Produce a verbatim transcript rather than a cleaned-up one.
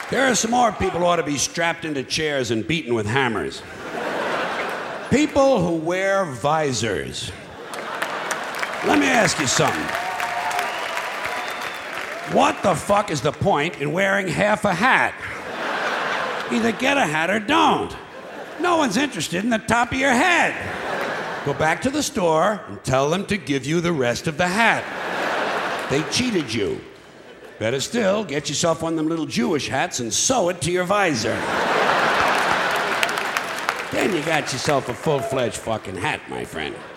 There are some more people who ought to be strapped into chairs and beaten with hammers. People who wear visors. Let me ask you something. What the fuck is the point in wearing half a hat? Either get a hat or don't. No one's interested in the top of your head. Go back to the store and tell them to give you the rest of the hat. They cheated you. Better still, get yourself one of them little Jewish hats and sew it to your visor. Then you got yourself a full-fledged fucking hat, my friend.